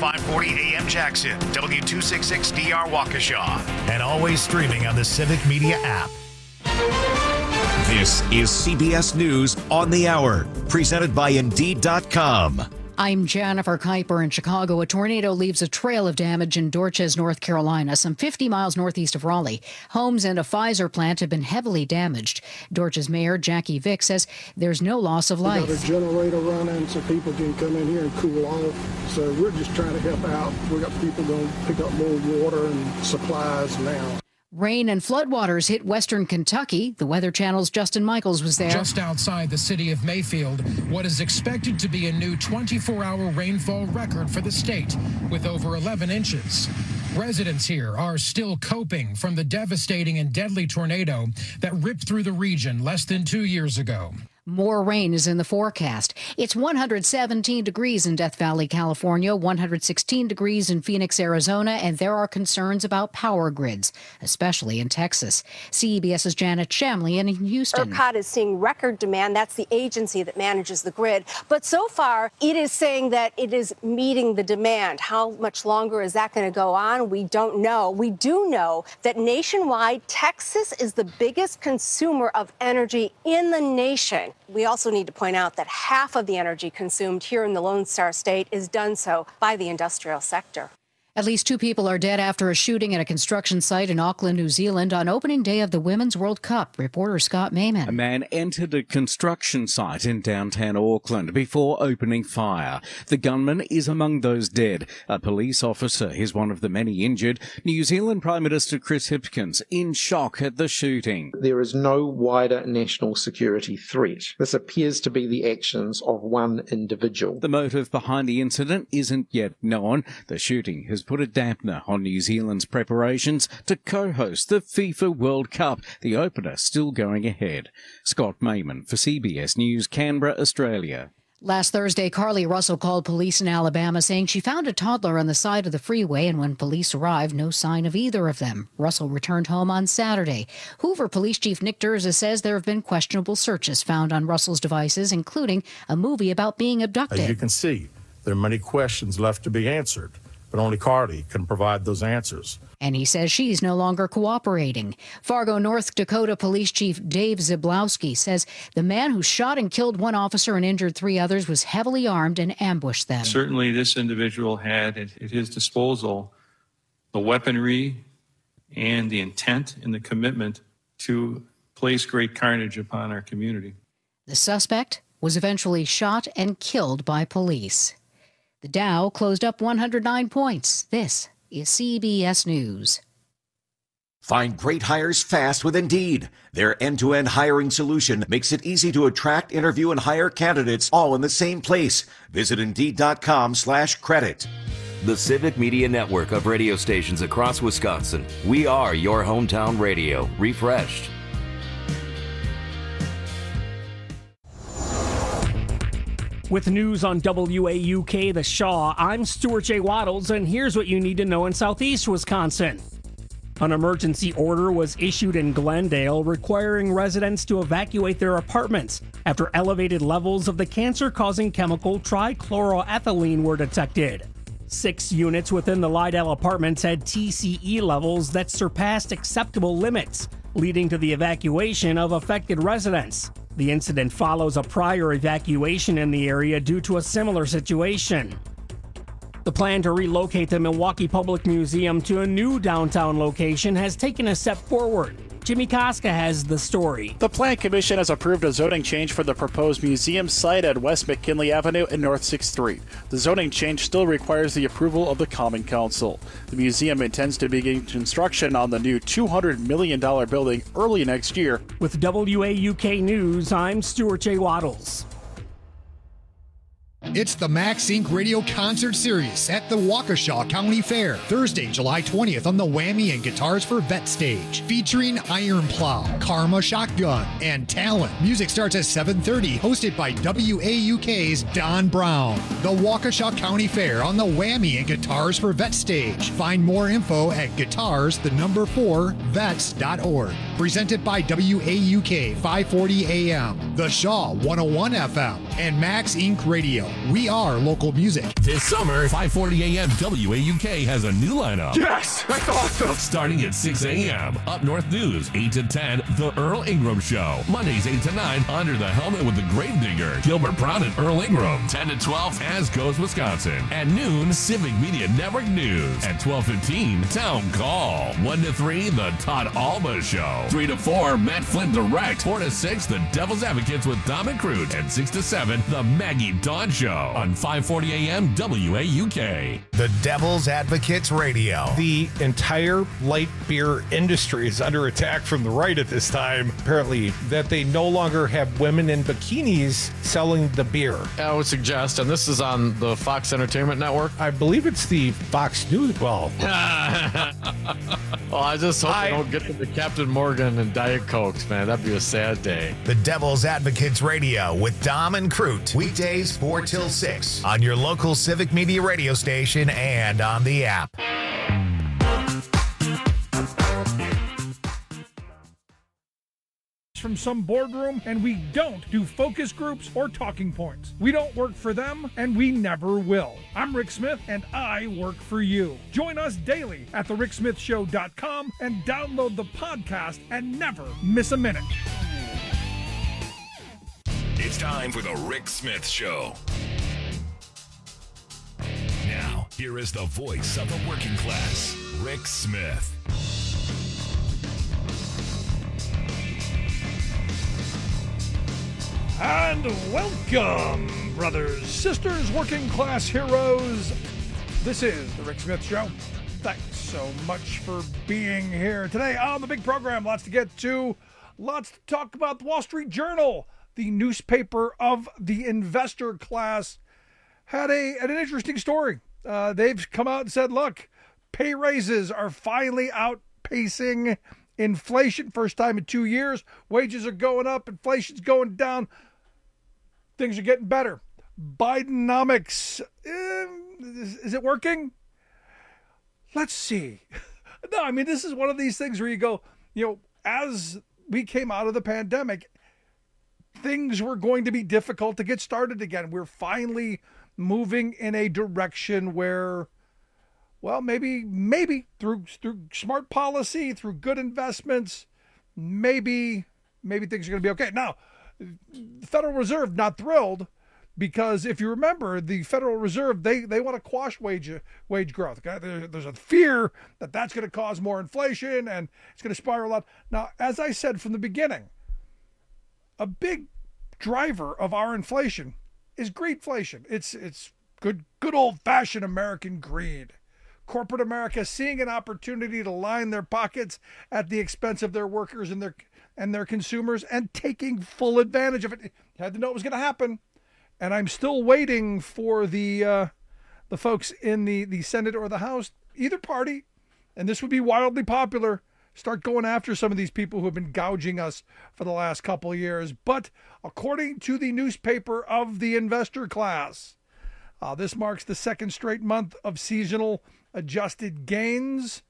540 AM Jackson, W266DR Waukesha, and always streaming on the Civic Media app. This is CBS News on the Hour, presented by Indeed.com. I'm Jennifer Kuiper in Chicago. A tornado leaves a trail of damage in Dorchez, North Carolina, some 50 miles northeast of Raleigh. Homes and a Pfizer plant have been heavily damaged. Dorchez Mayor Jackie Vick says there's no loss of life. We got a generator running so people can come in here and cool off. So we're just trying to help out. We got people going to pick up more water and supplies now. Rain and floodwaters hit western Kentucky. The Weather Channel's Justin Michaels was there. Just outside the city of Mayfield, what is expected to be a new 24-hour rainfall record for the state, with over 11 inches. Residents here are still coping from the devastating and deadly tornado that ripped through the region less than 2 years ago. More rain is in the forecast. It's 117 degrees in Death Valley, California, 116 degrees in Phoenix, Arizona, and there are concerns about power grids, especially in Texas. CBS's Janet Shamley in Houston. ERCOT is seeing record demand. That's the agency that manages the grid. But so far, it is saying that it is meeting the demand. How much longer is that going to go on? We don't know. We do know that nationwide, Texas is the biggest consumer of energy in the nation. We also need to point out that half of the energy consumed here in the Lone Star State is done so by the industrial sector. At least 2 people are dead after a shooting at a construction site in Auckland, New Zealand on opening day of the Women's World Cup. Reporter Scott Mayman. A man entered a construction site in downtown Auckland before opening fire. The gunman is among those dead. A police officer is one of the many injured. New Zealand Prime Minister Chris Hipkins in shock at the shooting. There is no wider national security threat. This appears to be the actions of one individual. The motive behind the incident isn't yet known. The shooting has put a dampener on New Zealand's preparations to co-host the FIFA World Cup, the opener still going ahead. Scott Mayman for CBS News, Canberra, Australia. Last Thursday, Carly Russell called police in Alabama saying she found a toddler on the side of the freeway, and when police arrived, no sign of either of them. Russell returned home on Saturday. Hoover Police Chief Nick Durza says there have been questionable searches found on Russell's devices, including a movie about being abducted. As you can see, there are many questions left to be answered, but only Carly can provide those answers. And he says she's no longer cooperating. Fargo, North Dakota Police Chief Dave Zablowski says the man who shot and killed one officer and injured 3 others was heavily armed and ambushed them. Certainly this individual had at his disposal the weaponry and the intent and the commitment to place great carnage upon our community. The suspect was eventually shot and killed by police. The Dow closed up 109 points. This is CBS News. Find great hires fast with Indeed. Their end-to-end hiring solution makes it easy to attract, interview, and hire candidates all in the same place. Visit Indeed.com/credit. The Civic Media Network of radio stations across Wisconsin. We are your hometown radio, refreshed. With news on WAUK The Shaw, I'm Stuart J. Waddles, and here's what you need to know in southeast Wisconsin. An emergency order was issued in Glendale requiring residents to evacuate their apartments after elevated levels of the cancer-causing chemical trichloroethylene were detected. 6 units within the Lydell apartments had TCE levels that surpassed acceptable limits, leading to the evacuation of affected residents. The incident follows a prior evacuation in the area due to a similar situation. The plan to relocate the Milwaukee Public Museum to a new downtown location has taken a step forward. Jimmy Koska has the story. The Plan Commission has approved a zoning change for the proposed museum site at West McKinley Avenue and North 6th Street. The zoning change still requires the approval of the Common Council. The museum intends to begin construction on the new $200 million building early next year. With WAUK News, I'm Stuart J. Waddles. It's the Max Inc. Radio Concert Series at the Waukesha County Fair, Thursday, July 20th on the Whammy and Guitars for Vet stage, featuring Iron Plow, Karma Shotgun, and Talon. Music starts at 7:30, hosted by WAUK's Don Brown. The Waukesha County Fair on the Whammy and Guitars for Vet stage. Find more info at guitars4vets.org. Presented by WAUK 540 AM, The Shaw 101 FM, and Max Inc. Radio. We are local music. This summer, 5:40 a.m. WAUK has a new lineup. Yes, that's awesome. Starting at 6 a.m. Up North News, 8 to 10, The Earl Ingram Show. Mondays, 8 to 9, Under the Helmet with the Gravedigger. Gilbert Brown and Earl Ingram. 10 to 12, As Goes Wisconsin. At noon, Civic Media Network News. At 12:15, Town Call. 1 to 3, The Todd Alba Show. 3 to 4, Matt Flynn Direct. 4 to 6, The Devil's Advocates with Dom and Crute. And 6 to 7, The Maggie Dawn Show on 5:40 a.m. WAUK. The Devil's Advocates Radio. The entire light beer industry is under attack from the right at this time. Apparently, that they no longer have women in bikinis selling the beer. I would suggest, and this is on the Fox Entertainment Network. I believe it's the Fox News. Well, well, I just hope they don't get to the Captain Morgan and Diet Cokes, man. That'd be a sad day. The Devil's Advocates Radio with Dom and Crute. Weekdays 4 till 6 on your local Civic Media radio station and on the app. From some boardroom, and we don't do focus groups or talking points. We don't work for them, and we never will. I'm Rick Smith, and I work for you. Join us daily at thericksmithshow.com and download the podcast and never miss a minute. It's time for the Rick Smith Show. Now, here is the voice of the working class, Rick Smith. And welcome, brothers, sisters, working class heroes. This is the Rick Smith Show. Thanks so much for being here today on the big program. Lots to get to. Lots to talk about. The Wall Street Journal, the newspaper of the investor class, had an interesting story. They've come out and said, look, pay raises are finally outpacing inflation. First time in 2 years. Wages are going up. Inflation's going down. Things are getting better. Bidenomics. Is it working? Let's see. No, I mean, this is one of these things where you go, as we came out of the pandemic, things were going to be difficult to get started again. We're finally moving in a direction where, well, maybe through smart policy, through good investments, maybe things are going to be okay. Now, the Federal Reserve not thrilled because if you remember, the Federal Reserve, they want to quash wage growth. There's a fear that that's going to cause more inflation and it's going to spiral out. Now, as I said from the beginning, a big driver of our inflation is greedflation. It's good old-fashioned American greed. Corporate America seeing an opportunity to line their pockets at the expense of their workers and their consumers and taking full advantage of it. You had to know it was going to happen. And I'm still waiting for the folks in the Senate or the House, either party, and this would be wildly popular, start going after some of these people who have been gouging us for the last couple of years. But according to the newspaper of the investor class, this marks the second straight month of seasonal adjusted gains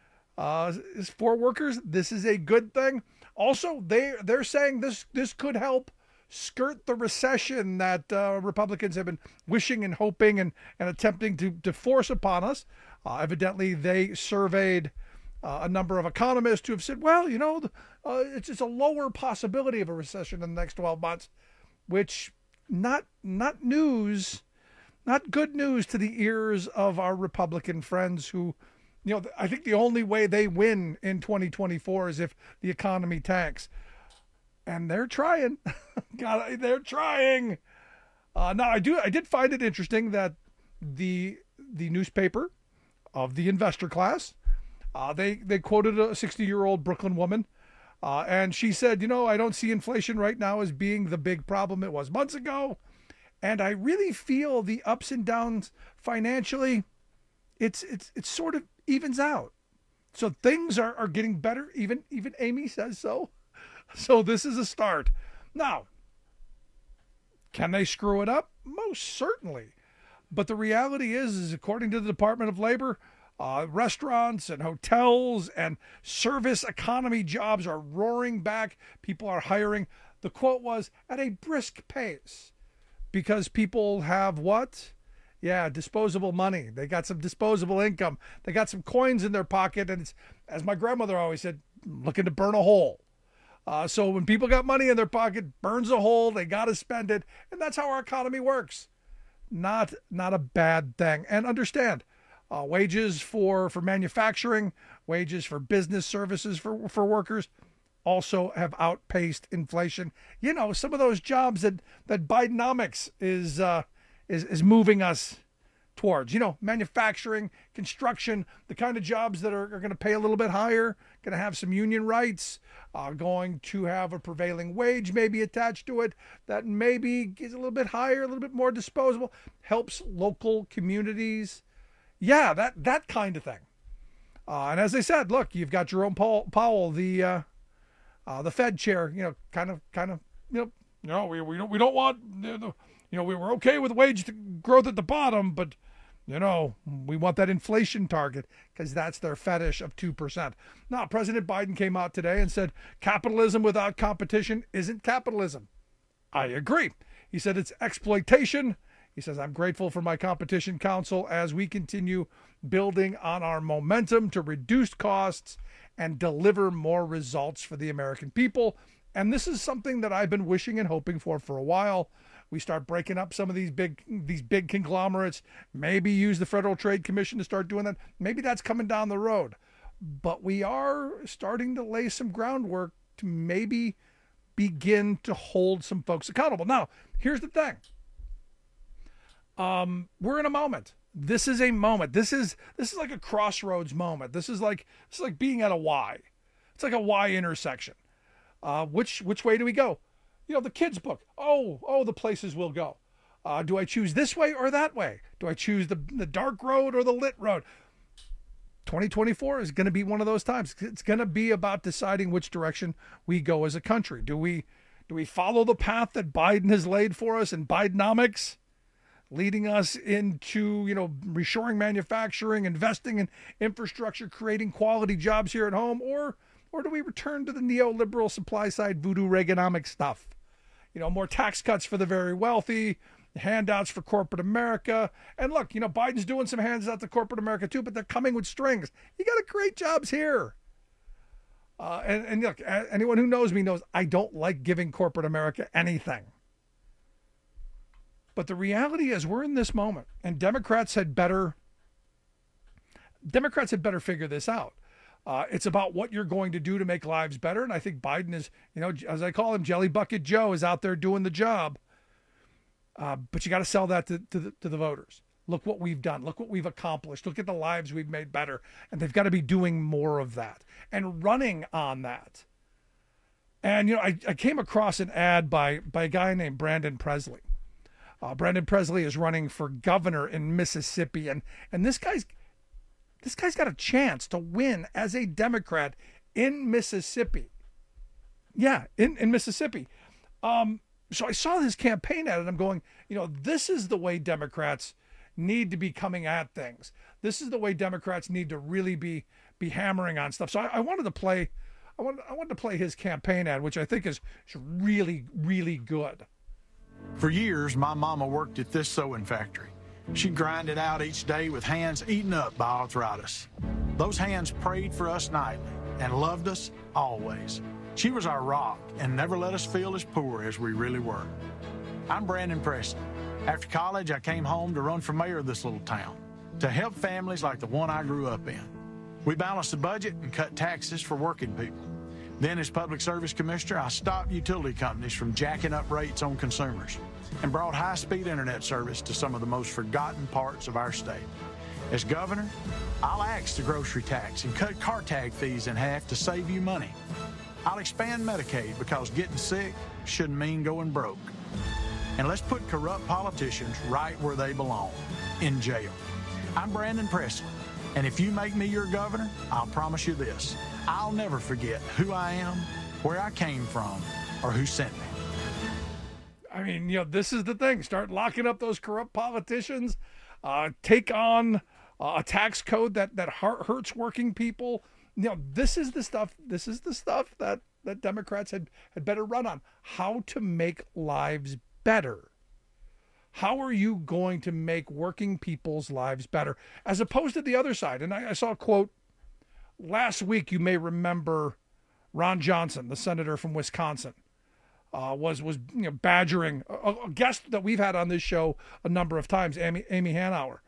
for workers. This is a good thing. Also, they're saying this could help skirt the recession that Republicans have been wishing and hoping and attempting to force upon us. Evidently, they surveyed a number of economists who have said, well, it's a lower possibility of a recession in the next 12 months, which not news, not good news to the ears of our Republican friends who, I think the only way they win in 2024 is if the economy tanks. And they're trying. God, they're trying. Now, I did find it interesting that the newspaper of the investor class, they quoted a 60-year-old Brooklyn woman, and she said, I don't see inflation right now as being the big problem it was months ago, and I really feel the ups and downs financially, it's sort of evens out. So things are getting better. Even Amy says so. So this is a start. Now, can they screw it up? Most certainly. But the reality is according to the Department of Labor, restaurants and hotels and service economy jobs are roaring back. People are hiring. The quote was, at a brisk pace. because people have what? Yeah, disposable money. They got some disposable income. They got some coins in their pocket, and it's, as my grandmother always said, looking to burn a hole. So when people got money in their pocket, burns a hole, they got to spend it, and that's how our economy works. Not a bad thing. And understand, wages for manufacturing, wages for business services for workers also have outpaced inflation. You know, some of those jobs that Bidenomics is moving us towards, you know, manufacturing, construction, the kind of jobs that are going to pay a little bit higher, going to have some union rights, going to have a prevailing wage maybe attached to it that maybe is a little bit higher, a little bit more disposable, helps local communities. Yeah, that kind of thing. And as I said, look, you've got Jerome Powell, the Fed chair, you know, kind of, you know, we don't want, you know, we were okay with wage growth at the bottom, but, you know, we want that inflation target because that's their fetish of 2%. Now, President Biden came out today and said capitalism without competition isn't capitalism. I agree. He said it's exploitation. He says, I'm grateful for my competition council as we continue building on our momentum to reduce costs and deliver more results for the American people. And this is something that I've been wishing and hoping for a while. We start breaking up some of these big conglomerates, maybe use the Federal Trade Commission to start doing that. Maybe that's coming down the road. But we are starting to lay some groundwork to maybe begin to hold some folks accountable. Now, here's the thing. We're in a moment. This is a moment. This is like a crossroads moment. This is like being at a Y. It's like a Y intersection. Which way do we go? You know, the kids' book. Oh, the places we'll go. Do I choose this way or that way? Do I choose the dark road or the lit road? 2024 is going to be one of those times. It's going to be about deciding which direction we go as a country. Do we follow the path that Biden has laid for us in Bidenomics, leading us into, you know, reshoring manufacturing, investing in infrastructure, creating quality jobs here at home, or do we return to the neoliberal supply side voodoo Reaganomics stuff? You know, more tax cuts for the very wealthy, handouts for corporate America. And look, you know, Biden's doing some handouts to corporate America too, but they're coming with strings. You got to create jobs here. And look, anyone who knows me knows I don't like giving corporate America anything. But the reality is we're in this moment, and Democrats had better figure this out. It's about what you're going to do to make lives better. And I think Biden is, you know, as I call him, Jelly Bucket Joe is out there doing the job. But you got to sell that to the voters. Look what we've done. Look what we've accomplished. Look at the lives we've made better. And they've got to be doing more of that and running on that. And, you know, I came across an ad by a guy named Brandon Presley. Brandon Presley is running for governor in Mississippi. And this guy's got a chance to win as a Democrat in Mississippi. Yeah, in Mississippi. So I saw his campaign ad and I'm going, you know, this is the way Democrats need to be coming at things. This is the way Democrats need to really be hammering on stuff. So I wanted to play his campaign ad, which I think is really, really good. For years, my mama worked at this sewing factory. She grinded out each day with hands eaten up by arthritis. Those hands prayed for us nightly and loved us always. She was our rock and never let us feel as poor as we really were. I'm Brandon Preston. After college, I came home to run for mayor of this little town, to help families like the one I grew up in. We balanced the budget and cut taxes for working people. Then as Public Service Commissioner, I stopped utility companies from jacking up rates on consumers and brought high-speed internet service to some of the most forgotten parts of our state. As governor, I'll axe the grocery tax and cut car tag fees in half to save you money. I'll expand Medicaid because getting sick shouldn't mean going broke. And let's put corrupt politicians right where they belong, in jail. I'm Brandon Presley, and if you make me your governor, I'll promise you this. I'll never forget who I am, where I came from, or who sent me. I mean, you know, this is the thing. Start locking up those corrupt politicians. Take on a tax code that hurts working people. You know, this is the stuff that Democrats had better run on. How to make lives better. How are you going to make working people's lives better, as opposed to the other side? And I saw a quote last week. You may remember Ron Johnson, the senator from Wisconsin, was badgering a guest that we've had on this show a number of times, Amy Hanauer.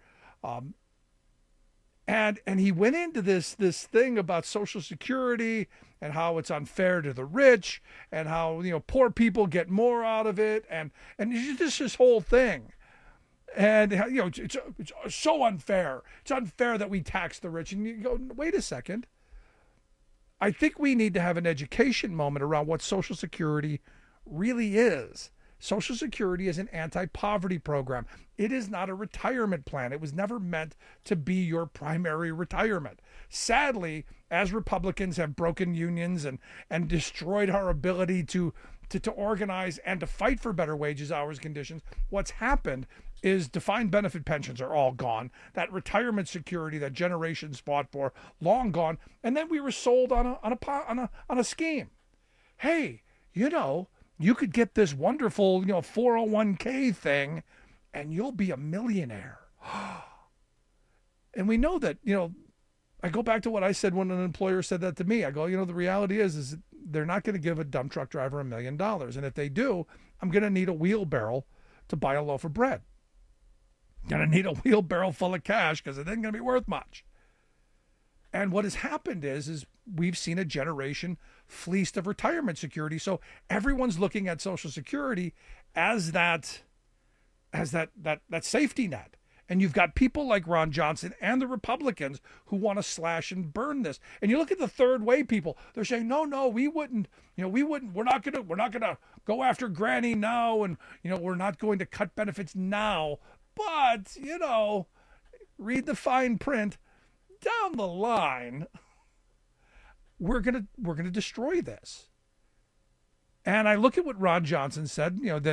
And he went into this thing about Social Security and how it's unfair to the rich and how poor people get more out of it and just this whole thing. And it's so unfair. It's unfair that we tax the rich. And you go, wait a second. I think we need to have an education moment around what Social Security really is. Social Security is an anti-poverty program. It is not a retirement plan. It was never meant to be your primary retirement. Sadly, as Republicans have broken unions and destroyed our ability to organize and to fight for better wages, hours, conditions, what's happened is defined benefit pensions are all gone. That retirement security that generations fought for, long gone. And then we were sold on a scheme. Hey, you could get this wonderful, 401k thing and you'll be a millionaire. And we know that, I go back to what I said when an employer said that to me. I go, the reality is they're not going to give a dump truck driver $1 million. And if they do, I'm going to need a wheelbarrow to buy a loaf of bread. I'm going to need a wheelbarrow full of cash because it isn't going to be worth much. And what has happened is we've seen a generation fleeced of retirement security. So everyone's looking at Social Security as that safety net. And you've got people like Ron Johnson and the Republicans who want to slash and burn this. And you look at the third way people, they're saying, no, we wouldn't, we're not gonna go after Granny now, and we're not going to cut benefits now. But, read the fine print. Down the line, we're gonna destroy this. And I look at what Ron Johnson said,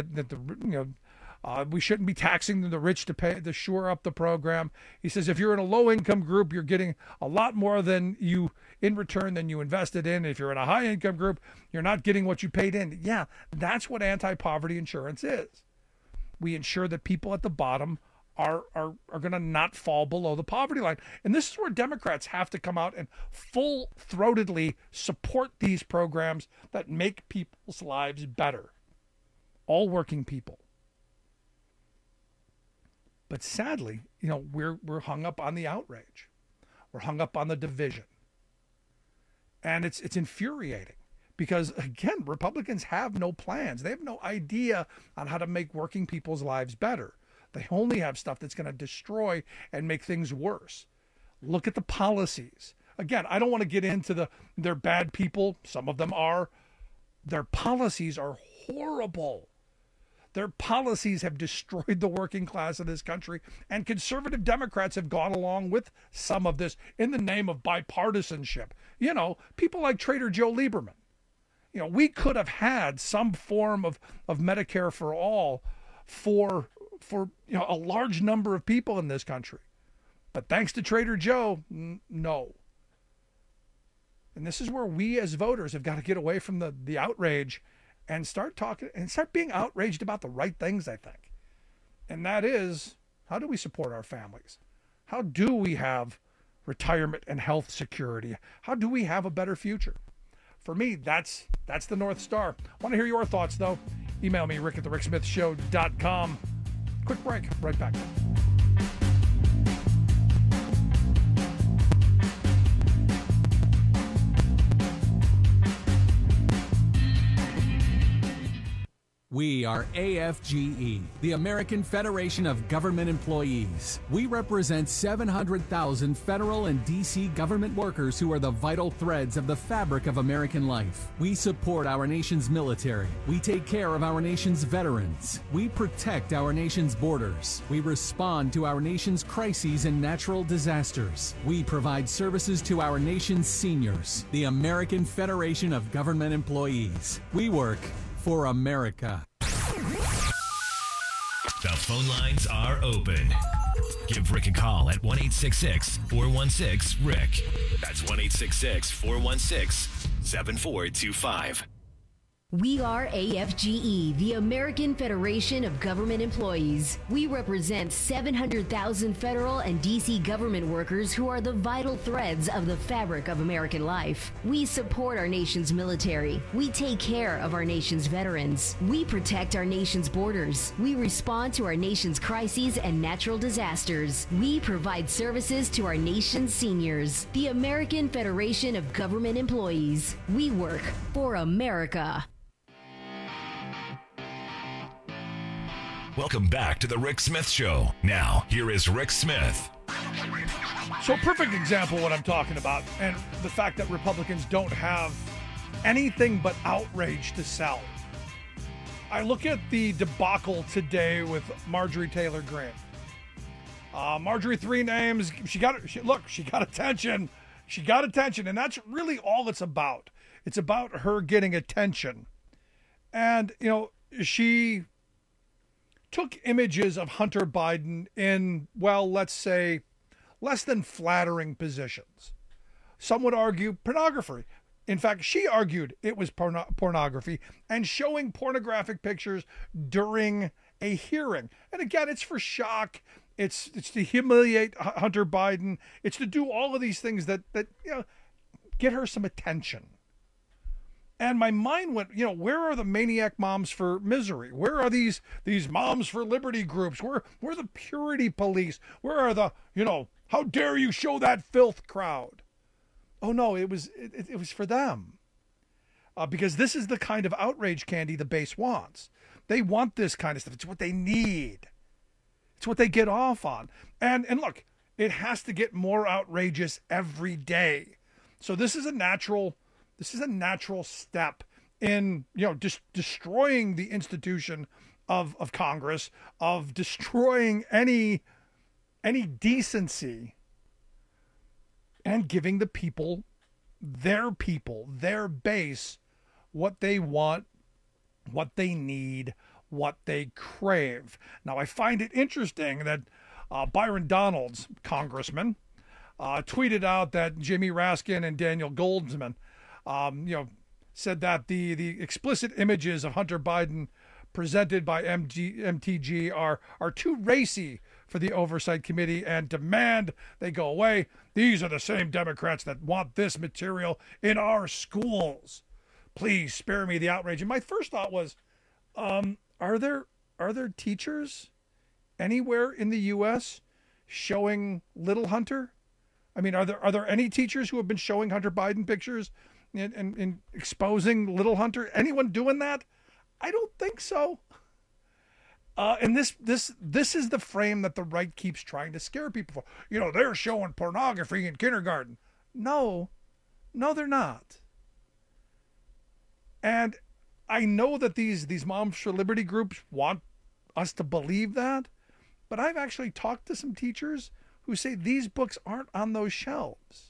we shouldn't be taxing the rich to shore up the program. He says if you're in a low income group, you're getting a lot more than you in return than you invested in. If you're in a high income group, you're not getting what you paid in. Yeah, that's what anti-poverty insurance is. We ensure that people at the bottom are going to not fall below the poverty line. And this is where Democrats have to come out and full-throatedly support these programs that make people's lives better. All working people. But sadly, we're hung up on the outrage. We're hung up on the division. And it's infuriating because, again, Republicans have no plans. They have no idea on how to make working people's lives better. They only have stuff that's going to destroy and make things worse. Look at the policies. Again, I don't want to get into they're bad people. Some of them are. Their policies are horrible. Their policies have destroyed the working class of this country, and conservative Democrats have gone along with some of this in the name of bipartisanship. People like Trader Joe Lieberman. We could have had some form of Medicare for all for a large number of people in this country. But thanks to Trader Joe, no. And this is where we as voters have got to get away from the outrage and start talking and start being outraged about the right things, I think. And that is, how do we support our families? How do we have retirement and health security? How do we have a better future? For me, that's the North Star. Want to hear your thoughts, though? Email me, rick@thericksmithshow.com. Quick break. Right back. We are AFGE, the American Federation of Government Employees. We represent 700,000 federal and D.C. government workers who are the vital threads of the fabric of American life. We support our nation's military. We take care of our nation's veterans. We protect our nation's borders. We respond to our nation's crises and natural disasters. We provide services to our nation's seniors. The American Federation of Government Employees. We work for America. The phone lines are open. Give Rick a call at 1-866-416-RICK. That's 1-866-416-7425. We are AFGE, the American Federation of Government Employees. We represent 700,000 federal and D.C. government workers who are the vital threads of the fabric of American life. We support our nation's military. We take care of our nation's veterans. We protect our nation's borders. We respond to our nation's crises and natural disasters. We provide services to our nation's seniors. The American Federation of Government Employees. We work for America. Welcome back to the Rick Smith Show. Now, here is Rick Smith. So, perfect example of what I'm talking about, and the fact that Republicans don't have anything but outrage to sell. I look at the debacle today with Marjorie Taylor Greene. Marjorie, 3 names. She got attention. She got attention, and that's really all it's about. It's about her getting attention. And, she took images of Hunter Biden in, well, let's say, less than flattering positions. Some would argue pornography. In fact, she argued it was pornography and showing pornographic pictures during a hearing. And again, it's for shock. It's to humiliate Hunter Biden. It's to do all of these things that get her some attention. And my mind went, where are the maniac moms for misery? Where are these moms for liberty groups? Where are the purity police? Where are the, how dare you show that filth crowd? Oh no, it was for them. Because this is the kind of outrage candy the base wants. They want this kind of stuff. It's what they need. It's what they get off on. And look, it has to get more outrageous every day. So this is a natural step in, just destroying the institution of Congress, of destroying any decency, and giving the people, their base, what they want, what they need, what they crave. Now, I find it interesting that Byron Donalds, congressman, tweeted out that Jimmy Raskin and Daniel Goldsman said that the explicit images of Hunter Biden presented by MTG are too racy for the Oversight Committee and demand they go away. These are the same Democrats that want this material in our schools. Please spare me the outrage. And my first thought was, are there teachers anywhere in the U.S. showing little Hunter? I mean, are there any teachers who have been showing Hunter Biden pictures and exposing little Hunter? Anyone doing that? I don't think so. And this is the frame that the right keeps trying to scare people for. They're showing pornography in kindergarten. No, they're not. And I know that these Moms for Liberty groups want us to believe that, but I've actually talked to some teachers who say these books aren't on those shelves.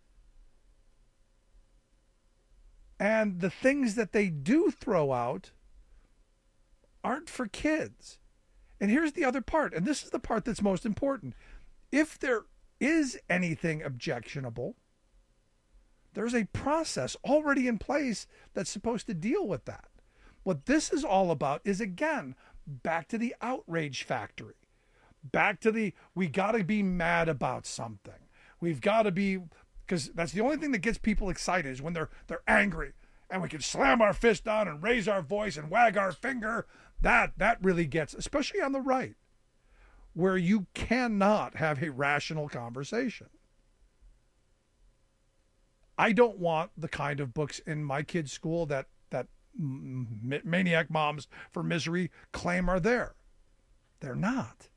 And the things that they do throw out aren't for kids. And here's the other part, and this is the part that's most important. If there is anything objectionable, there's a process already in place that's supposed to deal with that. What this is all about is, again, back to the outrage factory. Back to we got to be mad about something. We've got to be, because that's the only thing that gets people excited is when they're angry. And we can slam our fist down and raise our voice and wag our finger. That really gets, especially on the right, where you cannot have a rational conversation. I don't want the kind of books in my kids' school that maniac moms for misery claim are there. They're not.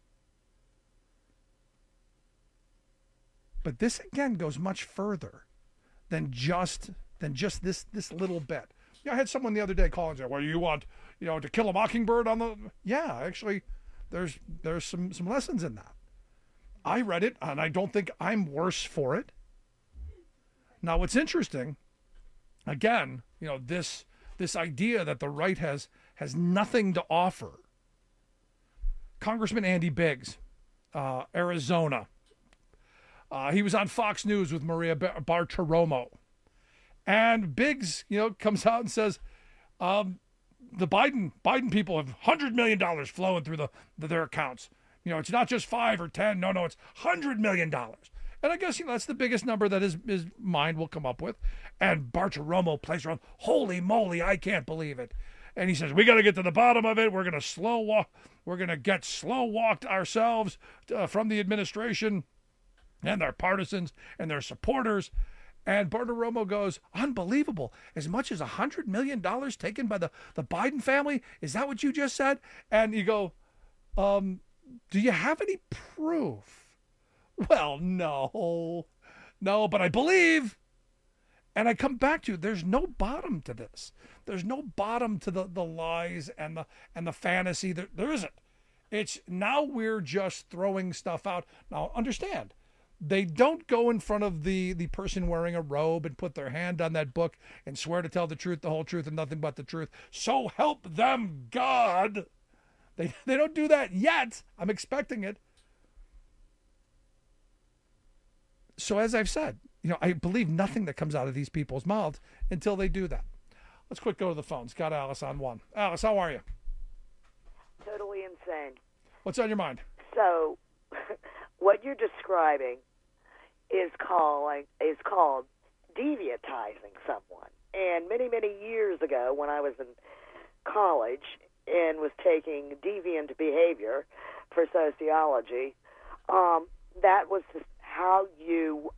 But this again goes much further than just this little bit. I had someone the other day call and say, "Well, you want, To Kill a Mockingbird on the?" Yeah, actually, there's some lessons in that. I read it, and I don't think I'm worse for it. Now, what's interesting, again, this idea that the right has nothing to offer. Congressman Andy Biggs, Arizona. He was on Fox News with Maria Bartiromo. And Biggs, comes out and says, The Biden people have $100 million flowing through their accounts. You know, it's not just 5 or 10. No, it's $100 million. And I guess, you know, that's the biggest number that his mind will come up with. And Bartiromo plays around. Holy moly, I can't believe it. And he says, we got to get to the bottom of it. We're going to slow walk. We're going to get slow walked ourselves from the administration and their partisans and their supporters. And Bartiromo goes, unbelievable. As much as $100 million taken by the Biden family? Is that what you just said? And you go, do you have any proof? Well, no, but I believe. And I come back to, there's no bottom to this. There's no bottom to the lies and the fantasy. There isn't. It's now we're just throwing stuff out. Now, understand, they don't go in front of the person wearing a robe and put their hand on that book and swear to tell the truth, the whole truth, and nothing but the truth. So help them God. They don't do that yet. I'm expecting it. So as I've said, you know, I believe nothing that comes out of these people's mouths until they do that. Let's quick go to the phones. Got Alice on one. Alice, how are you? Totally insane. What's on your mind? So, what you're describing is called deviantizing someone. And many, many years ago, when I was in college and was taking deviant behavior for sociology, that was how you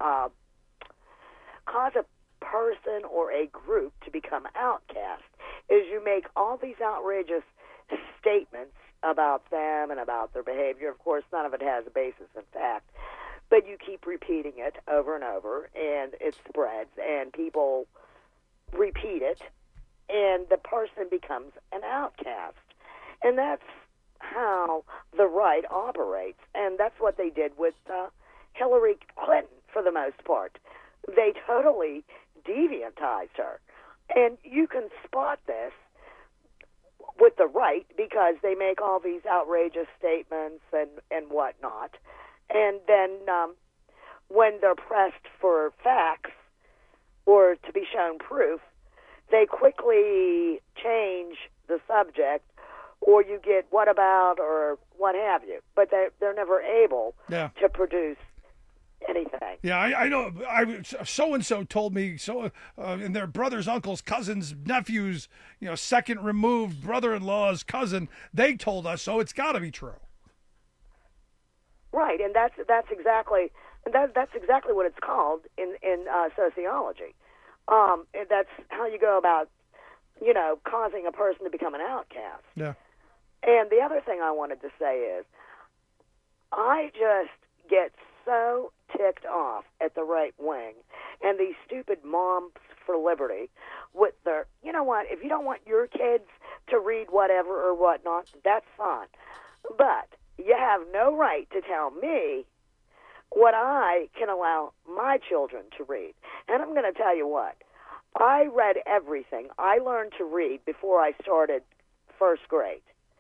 cause a person or a group to become outcast, is you make all these outrageous statements about them and about their behavior. Of course, none of it has a basis in fact, but you keep repeating it over and over, and it spreads, and people repeat it, and the person becomes an outcast. And that's how the right operates, and that's what they did with Hillary Clinton for the most part. They totally deviantized her. And you can spot this with the right because they make all these outrageous statements and whatnot. And then when they're pressed for facts or to be shown proof, they quickly change the subject, or you get what about or what have you. But they're never able to produce anything. Yeah, I know. So-and-so told me, and their brothers, uncles, cousins, nephews, you know, second removed brother-in-law's cousin, they told us, so it's got to be true. Right, and that's exactly what it's called in sociology. That's how you go about, you know, causing a person to become an outcast. Yeah. And the other thing I wanted to say is, I just get so ticked off at the right wing and these stupid moms for liberty with their, you know what, if you don't want your kids to read whatever or whatnot, that's fine. But you have no right to tell me what I can allow my children to read. And I'm going to tell you what, I read everything. I learned to read before I started first grade.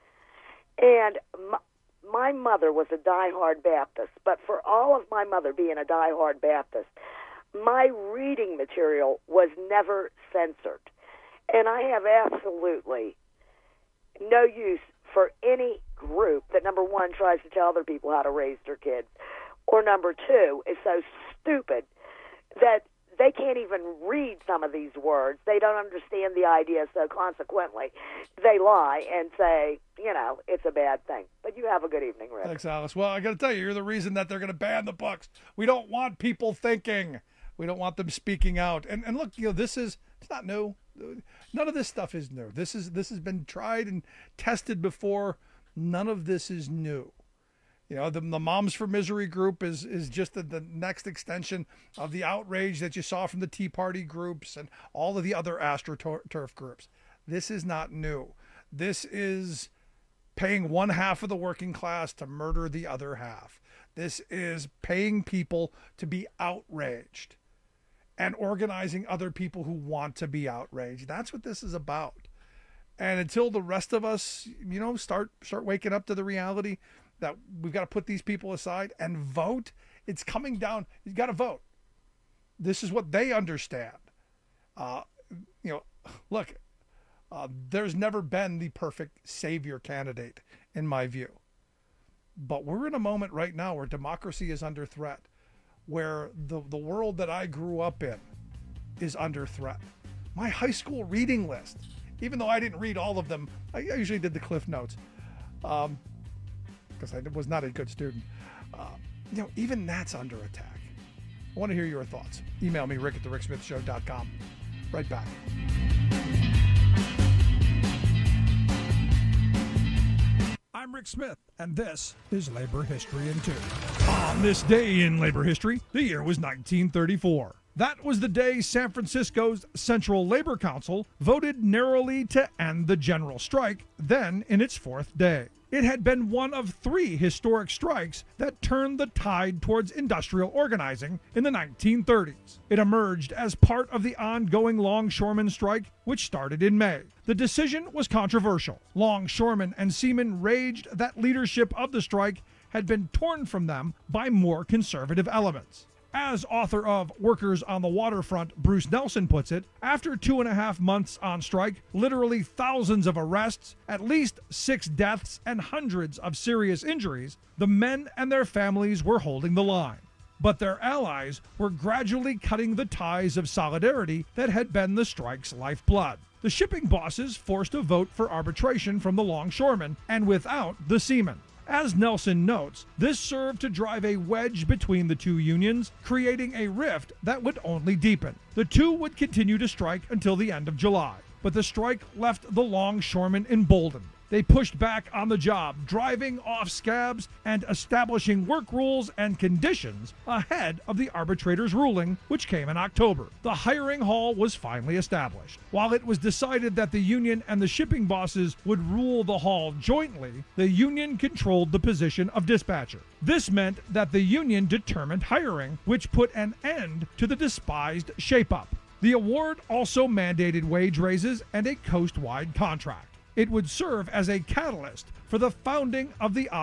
And my mother was a diehard Baptist, but for all of my mother being a diehard Baptist, my reading material was never censored. And I have absolutely no use for any group that, number one, tries to tell other people how to raise their kids, or number two, is so stupid that they can't even read some of these words. They don't understand the idea, so consequently, they lie and say, you know, it's a bad thing. But you have a good evening, Rick. Thanks, Alice. Well, I got to tell you, you're the reason that they're going to ban the books. We don't want people thinking. We don't want them speaking out. And look, you know, it's not new. None of this stuff is new. This has been tried and tested before. None of this is new. You know, the Moms for Misery group is just the next extension of the outrage that you saw from the Tea Party groups and all of the other AstroTurf groups. This is not new. This is paying one half of the working class to murder the other half. This is paying people to be outraged and organizing other people who want to be outraged. That's what this is about. And until the rest of us, you know, start waking up to the reality that we've got to put these people aside and vote, it's coming down. You've got to vote. This is what they understand. You know, look, There's never been the perfect savior candidate, in my view. But we're in a moment right now where democracy is under threat, where the world that I grew up in is under threat. My high school reading list, even though I didn't read all of them, I usually did the Cliff Notes because I was not a good student. Even that's under attack. I want to hear your thoughts. Email me, rick@thericksmithshow.com. Right back. I'm Rick Smith, and this is Labor History in 2. On this day in labor history, the year was 1934. That was the day San Francisco's Central Labor Council voted narrowly to end the general strike, then in its 4th day. It had been one of 3 historic strikes that turned the tide towards industrial organizing in the 1930s. It emerged as part of the ongoing longshoremen strike, which started in May. The decision was controversial. Longshoremen and seamen raged that leadership of the strike had been torn from them by more conservative elements. As author of Workers on the Waterfront, Bruce Nelson puts it, after 2.5 months on strike, literally thousands of arrests, at least 6 deaths, and hundreds of serious injuries, the men and their families were holding the line. But their allies were gradually cutting the ties of solidarity that had been the strike's lifeblood. The shipping bosses forced a vote for arbitration from the longshoremen and without the seamen. As Nelson notes, this served to drive a wedge between the 2 unions, creating a rift that would only deepen. The 2 would continue to strike until the end of July, but the strike left the longshoremen emboldened. They pushed back on the job, driving off scabs and establishing work rules and conditions ahead of the arbitrator's ruling, which came in October. The hiring hall was finally established. While it was decided that the union and the shipping bosses would rule the hall jointly, the union controlled the position of dispatcher. This meant that the union determined hiring, which put an end to the despised shape-up. The award also mandated wage raises and a coast-wide contract. It would serve as a catalyst for the founding of the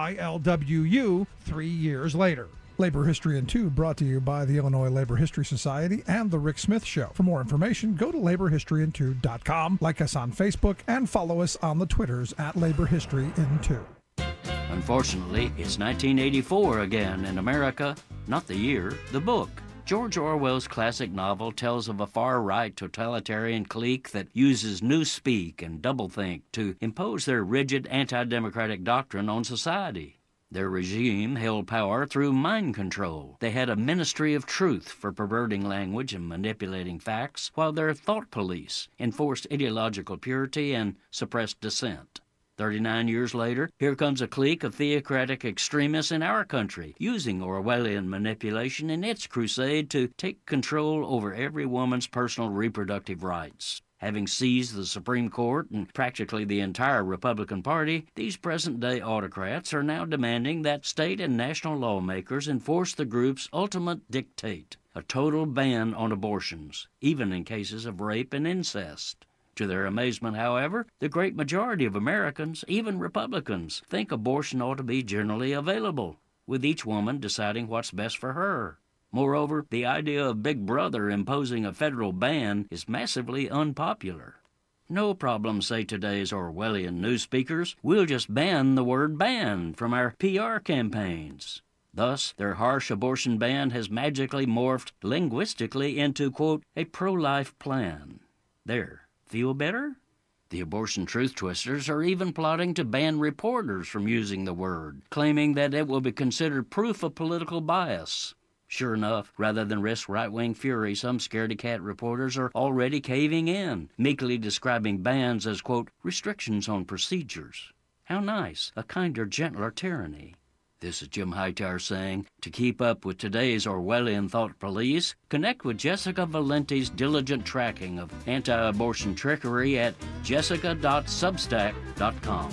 ILWU 3 years later. Labor History in 2 brought to you by the Illinois Labor History Society and The Rick Smith Show. For more information, go to laborhistoryin2.com, like us on Facebook, and follow us on the Twitters @LaborHistoryIn2. Unfortunately, it's 1984 again in America. Not the year, the book. George Orwell's classic novel tells of a far-right totalitarian clique that uses newspeak and doublethink to impose their rigid anti-democratic doctrine on society. Their regime held power through mind control. They had a ministry of truth for perverting language and manipulating facts, while their thought police enforced ideological purity and suppressed dissent. 39 years later, here comes a clique of theocratic extremists in our country, using Orwellian manipulation in its crusade to take control over every woman's personal reproductive rights. Having seized the Supreme Court and practically the entire Republican Party, these present-day autocrats are now demanding that state and national lawmakers enforce the group's ultimate dictate, a total ban on abortions, even in cases of rape and incest. To their amazement, however, the great majority of Americans, even Republicans, think abortion ought to be generally available, with each woman deciding what's best for her. Moreover, the idea of Big Brother imposing a federal ban is massively unpopular. No problem, say today's Orwellian newspeakers. We'll just ban the word ban from our PR campaigns. Thus, their harsh abortion ban has magically morphed linguistically into, quote, a pro-life plan. There. Feel better? The abortion truth twisters are even plotting to ban reporters from using the word, claiming that it will be considered proof of political bias. Sure enough, rather than risk right-wing fury, some scaredy-cat reporters are already caving in, meekly describing bans as, quote, restrictions on procedures. How nice, a kinder, gentler tyranny. This is Jim Hightower saying, to keep up with today's Orwellian thought police, connect with Jessica Valenti's diligent tracking of anti-abortion trickery at jessica.substack.com.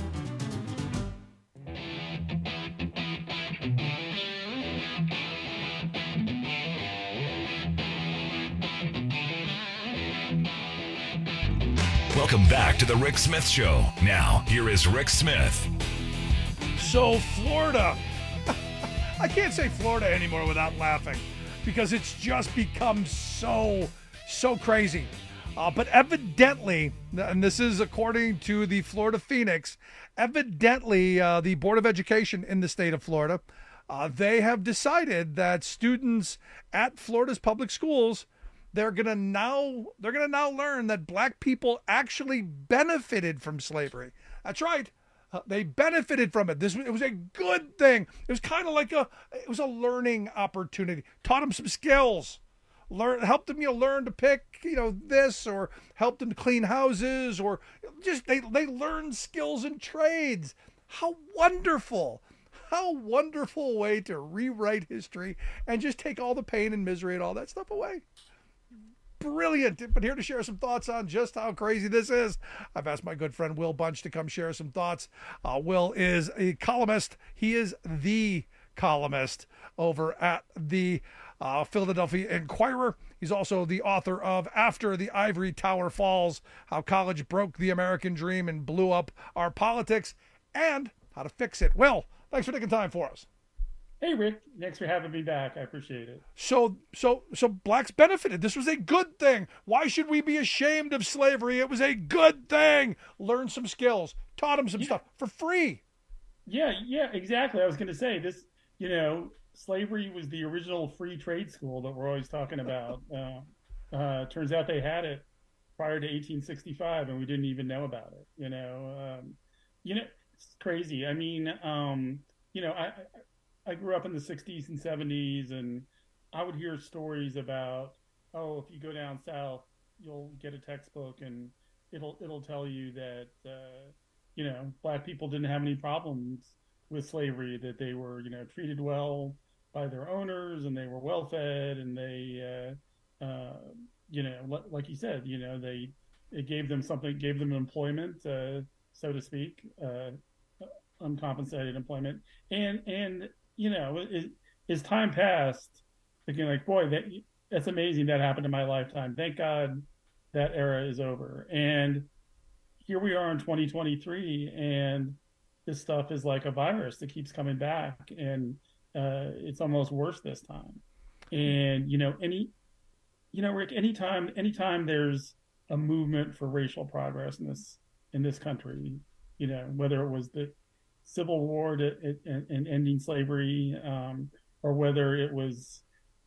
Welcome back to the Rick Smith Show. Now, here is Rick Smith. So, Florida. I can't say Florida anymore without laughing because it's just become so crazy. But evidently, and this is according to the Florida Phoenix, evidently the Board of Education in the state of Florida, they have decided that students at Florida's public schools, they're gonna now learn that black people actually benefited from slavery. That's right. They benefited from it. It was a good thing. It was kind of like a learning opportunity. Taught them some skills. Helped them, learn to pick, this, or helped them to clean houses, or just they learned skills and trades. How wonderful. How wonderful way to rewrite history and just take all the pain and misery and all that stuff away. Brilliant. But here to share some thoughts on just how crazy this is, I've asked my good friend Will Bunch to come share some thoughts. Will is a columnist. He is the columnist over at the Philadelphia Inquirer. He's also the author of After the Ivory Tower Falls, How College Broke the American Dream and Blew Up Our Politics, and How to Fix It. Will, thanks for taking time for us. Hey, Rick. Thanks for having me back. I appreciate it. So blacks benefited. This was a good thing. Why should we be ashamed of slavery? It was a good thing. Learned some skills. Taught them some stuff for free. Yeah, exactly. I was going to say this, slavery was the original free trade school that we're always talking about. Turns out they had it prior to 1865 and we didn't even know about it. It's crazy. I mean, I grew up in the 60s and 70s, and I would hear stories about, if you go down south, you'll get a textbook and it'll tell you that, black people didn't have any problems with slavery, that they were, treated well by their owners and they were well fed and they, like you said, it gave them employment, so to speak, uncompensated employment. And as time passed, thinking like, boy, that's amazing that happened in my lifetime. Thank God that era is over. And here we are in 2023, and this stuff is like a virus that keeps coming back, and it's almost worse this time. And Rick, anytime there's a movement for racial progress in this country, whether it was the Civil War and ending slavery, or whether it was,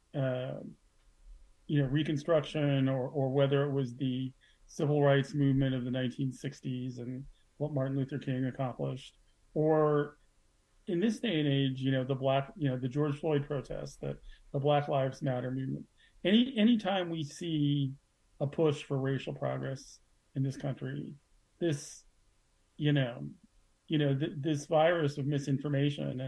Reconstruction, or whether it was the civil rights movement of the 1960s and what Martin Luther King accomplished, or in this day and age, the George Floyd protests, the Black Lives Matter movement. Anytime we see a push for racial progress in this country, this virus of misinformation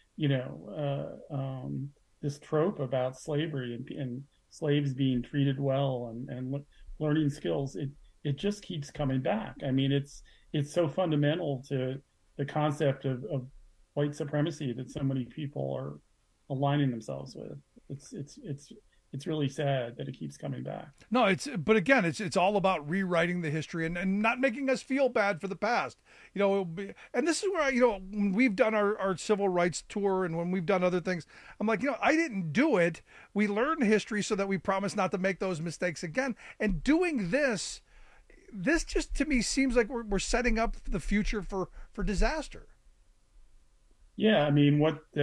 and, this trope about slavery and slaves being treated well and learning skills, it just keeps coming back. I mean, it's so fundamental to the concept of white supremacy that so many people are aligning themselves with. It's really sad that it keeps coming back. No, but again, it's all about rewriting the history and not making us feel bad for the past. And this is where when we've done our civil rights tour and when we've done other things, I'm like, I didn't do it. We learn history so that we promise not to make those mistakes again. And doing this just to me seems like we're setting up the future for disaster. Yeah, I mean,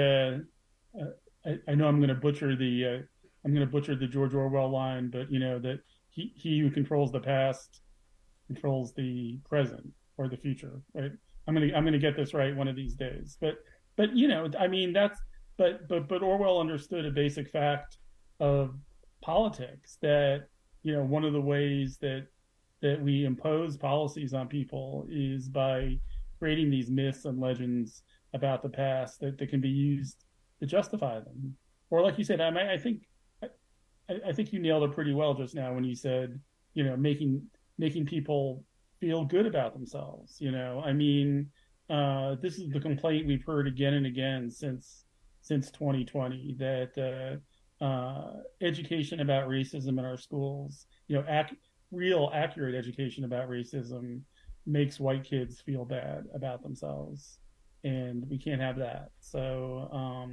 I know I'm going to butcher the George Orwell line, but that he who controls the past controls the present or the future, right? I'm gonna get this right one of these days. But I mean but Orwell understood a basic fact of politics, that one of the ways that we impose policies on people is by creating these myths and legends about the past that can be used to justify them. Or like you said, I think you nailed it pretty well just now when you said, making people feel good about themselves. I mean, this is the complaint we've heard again and again since 2020, that education about racism in our schools, real accurate education about racism makes white kids feel bad about themselves, and we can't have that. So,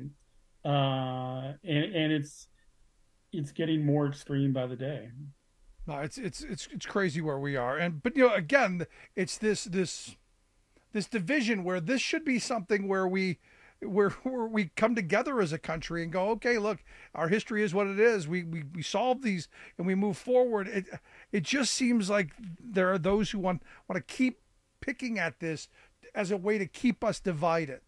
and it's getting more extreme by the day. No, it's crazy where we are, but again, it's this division where this should be something where we come together as a country and go, okay, look, our history is what it is. We solve these and we move forward. It just seems like there are those who want to keep picking at this as a way to keep us divided.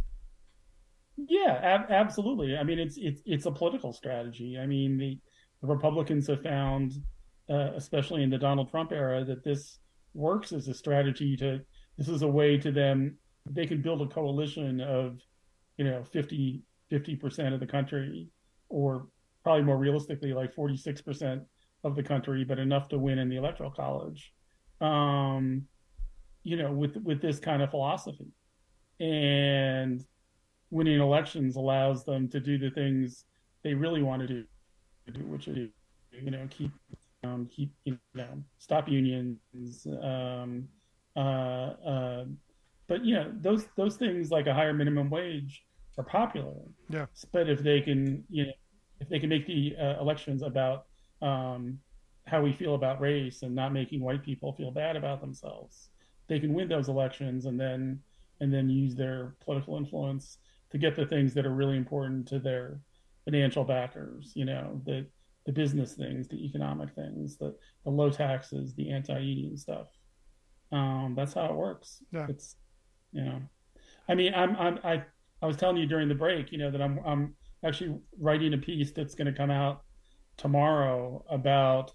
Yeah, absolutely. I mean, it's a political strategy. I mean, the Republicans have found, especially in the Donald Trump era, that this works as a strategy this is a way to them, they can build a coalition of, 50% of the country, or probably more realistically, like 46% of the country, but enough to win in the Electoral College, with this kind of philosophy. And winning elections allows them to do the things they really want to do, which is, stop unions. But those things like a higher minimum wage are popular. Yeah. But if they can, make the elections about how we feel about race and not making white people feel bad about themselves, they can win those elections and then use their political influence to get the things that are really important to their financial backers, the business things, the economic things, the low taxes, the anti-eating stuff. That's how it works. Yeah. It's, I mean, I was telling you during the break, that I'm actually writing a piece that's going to come out tomorrow about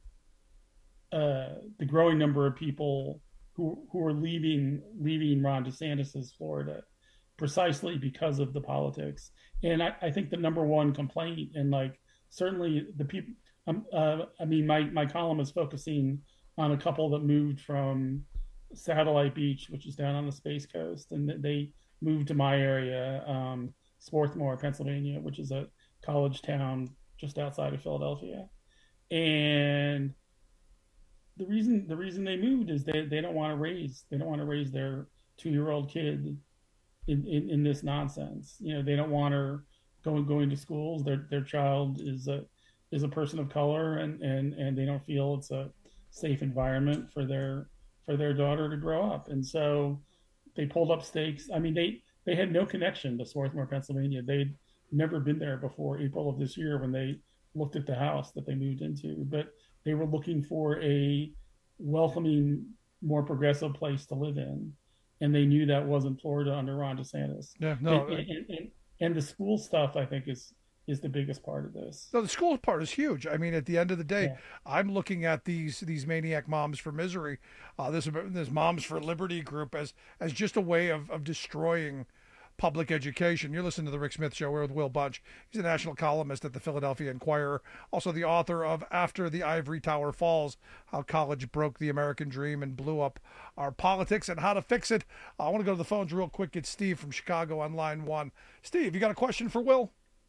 the growing number of people who are leaving Ron DeSantis's Florida precisely because of the politics. And I think the number one complaint, and certainly the people, my column is focusing on a couple that moved from Satellite Beach, which is down on the Space Coast, and they moved to my area, Swarthmore, Pennsylvania, which is a college town just outside of Philadelphia. And the reason they moved is they don't want to raise their 2-year-old kid in this nonsense. They don't want her going to schools. Their child is a person of color, and they don't feel it's a safe environment for their daughter to grow up. And so they pulled up stakes. I mean, they had no connection to Swarthmore, Pennsylvania. They'd never been there before April of this year when they looked at the house that they moved into, but they were looking for a welcoming, more progressive place to live in. And they knew that wasn't Florida under Ron DeSantis. Yeah, no. And the school stuff, I think, is the biggest part of this. No, the school part is huge. I mean, at the end of the day, yeah. I'm looking at these maniac Moms for Misery, this Moms for Liberty group as just a way of destroying public education. You're listening to the Rick Smith Show. We're with Will Bunch. He's a national columnist at the Philadelphia Inquirer, also the author of After the Ivory Tower Falls, How College Broke the American Dream and Blew Up Our Politics and How to Fix It. I want to go to the phones real quick. It's Steve from Chicago on line 1. Steve, you got a question for Will?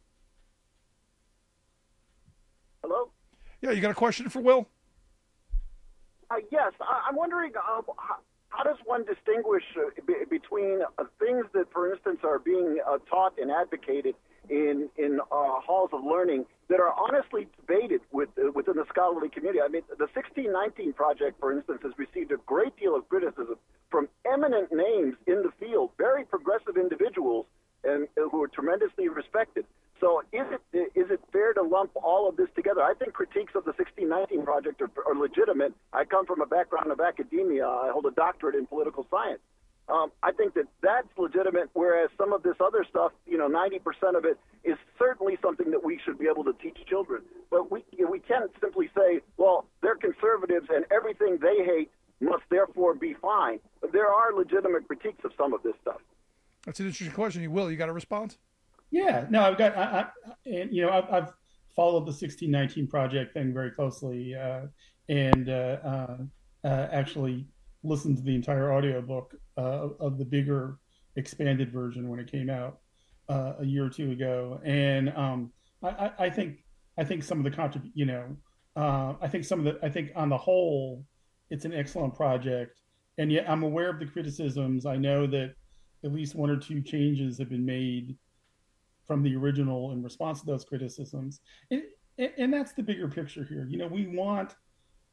Hello? Yeah, you got a question for Will? Yes. I'm wondering, how does one distinguish between things that, for instance, are being taught and advocated in halls of learning that are honestly debated within the scholarly community? I mean, the 1619 Project, for instance, has received a great deal of criticism from eminent names in the field, very progressive individuals, and who are tremendously respected. So is it fair to lump all of this together? I think critiques of the 1619 Project are legitimate. I come from a background of academia. I hold a doctorate in political science. I think that's legitimate, whereas some of this other stuff, 90% of it is certainly something that we should be able to teach children. But we can't simply say, well, they're conservatives and everything they hate must therefore be fine. But there are legitimate critiques of some of this stuff. That's an interesting question. Will, you got a response? Yeah, no, I've followed the 1619 Project thing very closely, and actually listened to the entire audiobook of the bigger expanded version when it came out a year or two ago. And I think some of the I think on the whole, it's an excellent project. And yet I'm aware of the criticisms. I know that at least 1 or 2 changes have been made from the original in response to those criticisms. And that's the bigger picture here. We want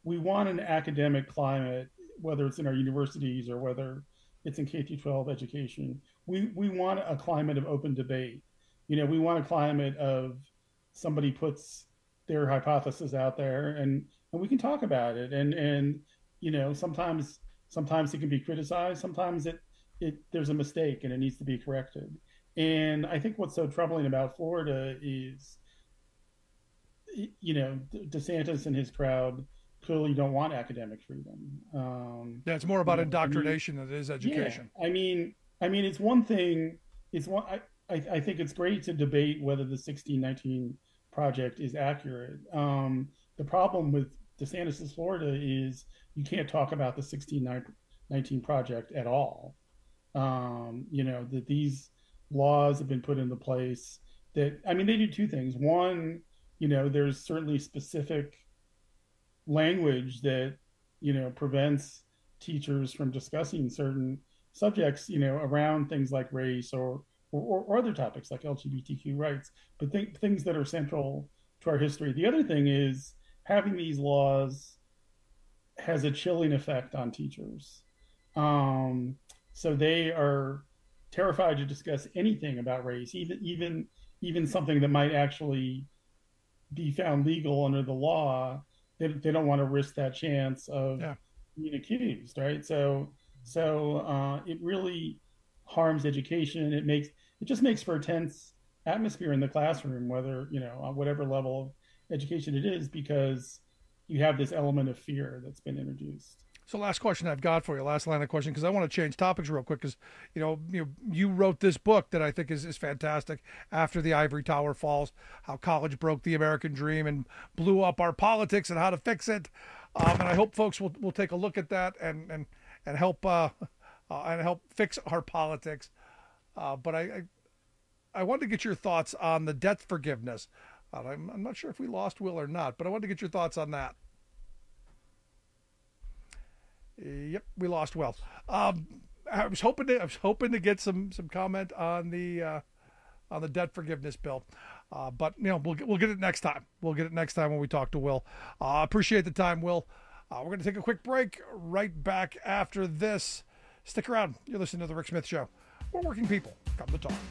we want an academic climate, whether it's in our universities or whether it's in K-12 education. We want a climate of open debate. We want a climate of somebody puts their hypothesis out there and we can talk about it. And sometimes it can be criticized. Sometimes there's a mistake and it needs to be corrected. And I think what's so troubling about Florida is, DeSantis and his crowd clearly don't want academic freedom. It's more about indoctrination than it is education. Yeah. I mean, it's one thing. I think it's great to debate whether the 1619 project is accurate. The problem with DeSantis' Florida is you can't talk about the 1619 project at all. That these laws have been put into place they do two things. One, there's certainly specific language that, prevents teachers from discussing certain subjects, around things like race or other topics like LGBTQ rights, but things that are central to our history. The other thing is having these laws has a chilling effect on teachers. So they are terrified to discuss anything about race, even something that might actually be found legal under the law. They don't want to risk that chance of being accused, right? So it really harms education. It just makes for a tense atmosphere in the classroom, whether on whatever level of education it is, because you have this element of fear that's been introduced. So last question I've got for you, last line of question, because I want to change topics real quick, because you wrote this book that I think is fantastic, After the Ivory Tower Falls, how college broke the American dream and blew up our politics and how to fix it. And I hope folks will take a look at that and help fix our politics. But I wanted to get your thoughts on the debt forgiveness. I'm not sure if we lost Will or not, but I wanted to get your thoughts on that. Yep, we lost Will. I was hoping to get some comment on the debt forgiveness bill, but we'll get it next time. We'll get it next time when we talk to Will. Appreciate the time, Will. We're going to take a quick break. Right back after this. Stick around. You're listening to the Rick Smith Show. We're working people. Come to talk.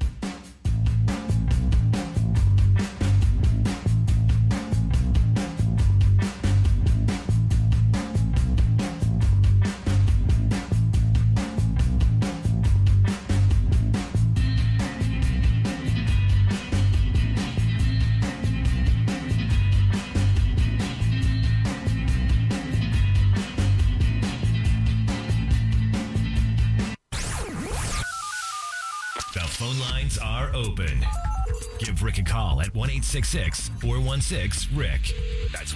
Are open. Give Rick a call at 1-866-416-RICK. That's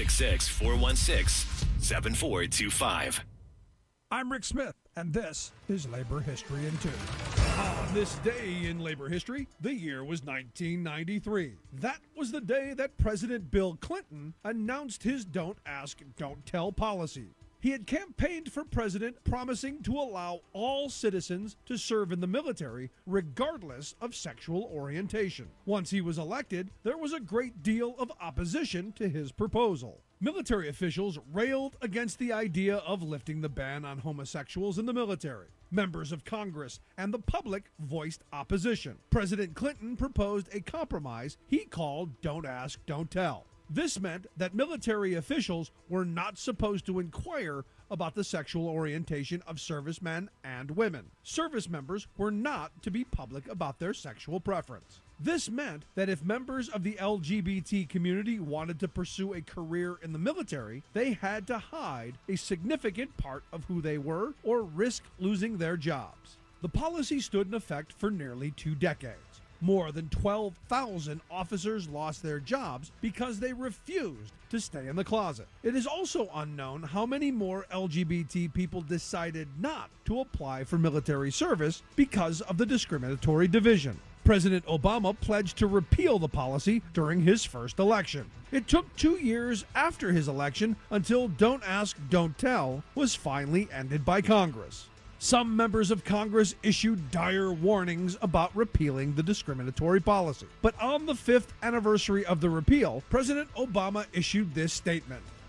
1-866-416-7425. I'm Rick Smith, and this is Labor History in 2. On this day in labor history, the year was 1993. That was the day that President Bill Clinton announced his Don't Ask, Don't Tell policy. He had campaigned for president, promising to allow all citizens to serve in the military, regardless of sexual orientation. Once he was elected, there was a great deal of opposition to his proposal. Military officials railed against the idea of lifting the ban on homosexuals in the military. Members of Congress and the public voiced opposition. President Clinton proposed a compromise he called Don't Ask, Don't Tell. This meant that military officials were not supposed to inquire about the sexual orientation of servicemen and women. Service members were not to be public about their sexual preference. This meant that if members of the LGBT community wanted to pursue a career in the military, they had to hide a significant part of who they were or risk losing their jobs. The policy stood in effect for nearly 2 decades. More than 12,000 officers lost their jobs because they refused to stay in the closet. It is also unknown how many more LGBT people decided not to apply for military service because of the discriminatory division. President Obama pledged to repeal the policy during his first election. It took 2 years after his election until Don't Ask, Don't Tell was finally ended by Congress. Some members of Congress issued dire warnings about repealing the discriminatory policy. But on the 5th anniversary of the repeal, President Obama issued this statement: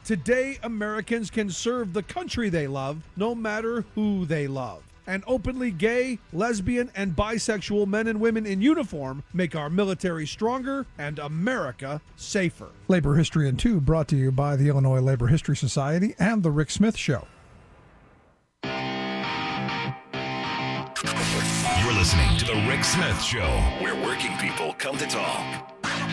Today, Americans can serve the country they love, no matter who they love. And openly gay, lesbian, and bisexual men and women in uniform make our military stronger and America safer. Labor History in 2 brought to you by the Illinois Labor History Society and The Rick Smith Show. You're listening to The Rick Smith Show, where working people come to talk.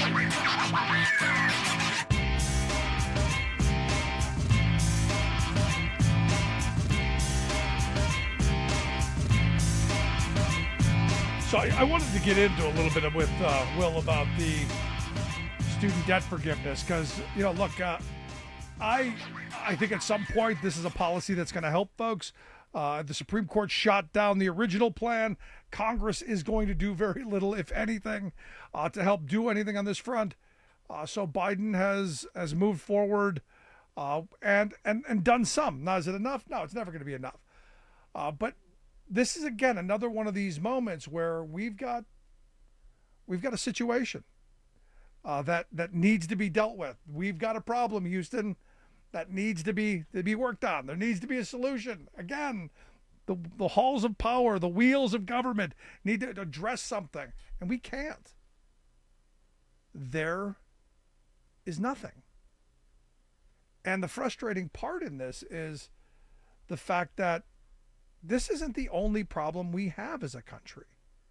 So I wanted to get into a little bit with Will about the student debt forgiveness because, look, I think at some point this is a policy that's going to help folks. The Supreme Court shot down the original plan. Congress is going to do very little, if anything, to help do anything on this front. So Biden has moved forward and done some. Now, is it enough? No, it's never going to be enough. But this is, again, another one of these moments where we've got a situation that needs to be dealt with. We've got a problem, Houston, that needs to be worked on. There needs to be a solution. Again, the halls of power, the wheels of government need to address something, and we can't. There is nothing. And the frustrating part in this is the fact that this isn't the only problem we have as a country.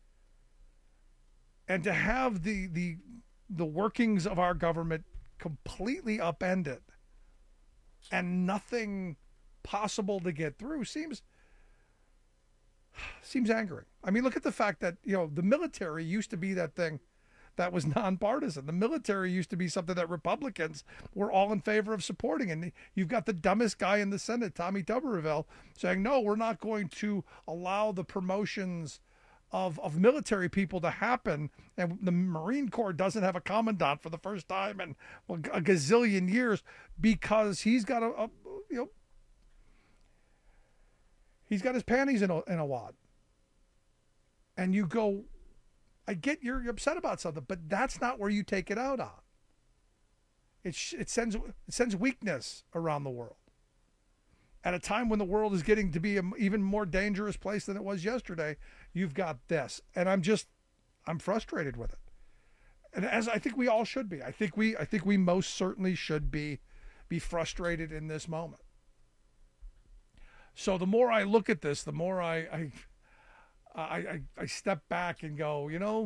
And to have the workings of our government completely upended and nothing possible to get through seems angering. I mean, look at the fact that, the military used to be that thing that was nonpartisan. The military used to be something that Republicans were all in favor of supporting. And you've got the dumbest guy in the Senate, Tommy Tuberville, saying, no, we're not going to allow the promotions of military people to happen. And the Marine Corps doesn't have a commandant for the first time in a gazillion years because he's got he's got his panties in a wad. And you go, I get you're upset about something, but that's not where you take it out on. It sends weakness around the world. At a time when the world is getting to be an even more dangerous place than it was yesterday, you've got this. And I'm frustrated with it. And as I think we all should be. I think we most certainly should be frustrated in this moment. So the more I look at this, the more I step back and go,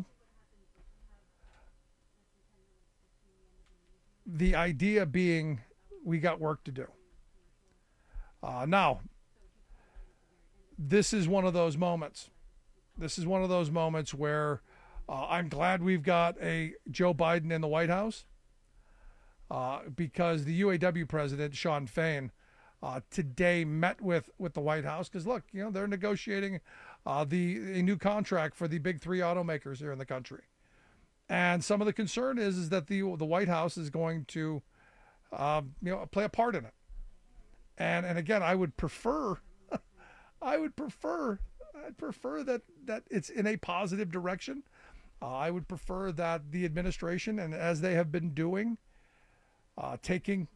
the idea being we got work to do. Now, this is one of those moments. This is one of those moments where I'm glad we've got a Joe Biden in the White House because the UAW president, Sean Fain, today met with the White House because, look, they're negotiating a new contract for the big three automakers here in the country. And some of the concern is that the White House is going to play a part in it. And again, I'd prefer that it's in a positive direction. I would prefer that the administration, and as they have been doing, taking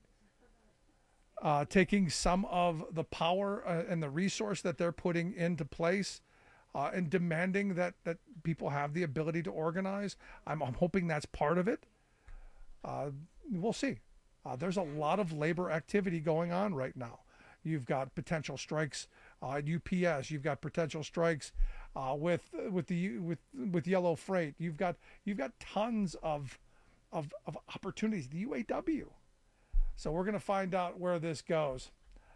some of the power and the resource that they're putting into place and demanding that people have the ability to organize. I'm hoping that's part of it. We'll see. There's a lot of labor activity going on right now. You've got potential strikes at UPS. You've got potential strikes with Yellow Freight. You've got tons of opportunities. The UAW. So we're going to find out where this goes.